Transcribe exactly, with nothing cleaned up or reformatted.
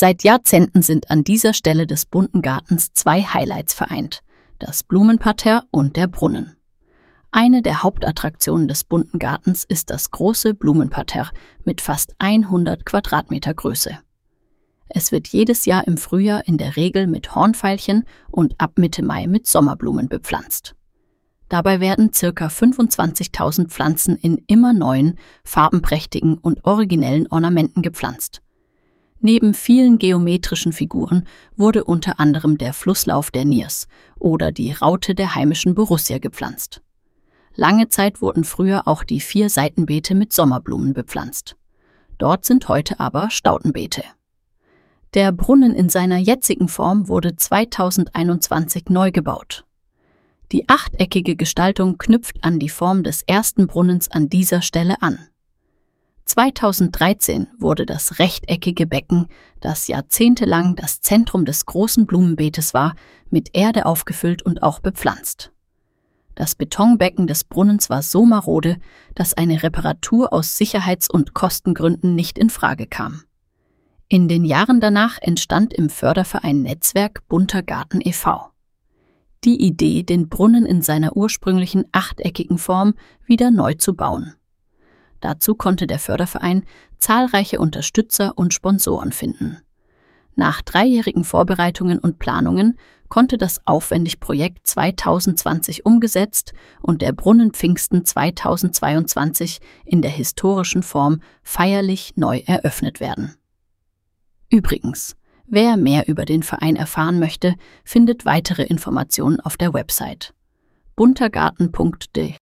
Seit Jahrzehnten sind an dieser Stelle des bunten Gartens zwei Highlights vereint: das Blumenparterre und der Brunnen. Eine der Hauptattraktionen des bunten Gartens ist das große Blumenparterre mit fast hundert Quadratmeter Größe. Es wird jedes Jahr im Frühjahr in der Regel mit Hornveilchen und ab Mitte Mai mit Sommerblumen bepflanzt. Dabei werden ca. fünfundzwanzigtausend Pflanzen in immer neuen, farbenprächtigen und originellen Ornamenten gepflanzt. Neben vielen geometrischen Figuren wurde unter anderem der Flusslauf der Niers oder die Raute der heimischen Borussia gepflanzt. Lange Zeit wurden früher auch die vier Seitenbeete mit Sommerblumen bepflanzt. Dort sind heute aber Staudenbeete. Der Brunnen in seiner jetzigen Form wurde zweitausendeinundzwanzig neu gebaut. Die achteckige Gestaltung knüpft an die Form des ersten Brunnens an dieser Stelle an. zweitausenddreizehn wurde das rechteckige Becken, das jahrzehntelang das Zentrum des großen Blumenbeetes war, mit Erde aufgefüllt und auch bepflanzt. Das Betonbecken des Brunnens war so marode, dass eine Reparatur aus Sicherheits- und Kostengründen nicht in Frage kam. In den Jahren danach entstand im Förderverein Netzwerk Bunter Garten e V die Idee, den Brunnen in seiner ursprünglichen achteckigen Form wieder neu zu bauen. Dazu konnte der Förderverein zahlreiche Unterstützer und Sponsoren finden. Nach dreijährigen Vorbereitungen und Planungen konnte das aufwendige Projekt zweitausendzwanzig umgesetzt und der Brunnen Pfingsten zweitausendzweiundzwanzig in der historischen Form feierlich neu eröffnet werden. Übrigens, wer mehr über den Verein erfahren möchte, findet weitere Informationen auf der Website buntergarten punkt de.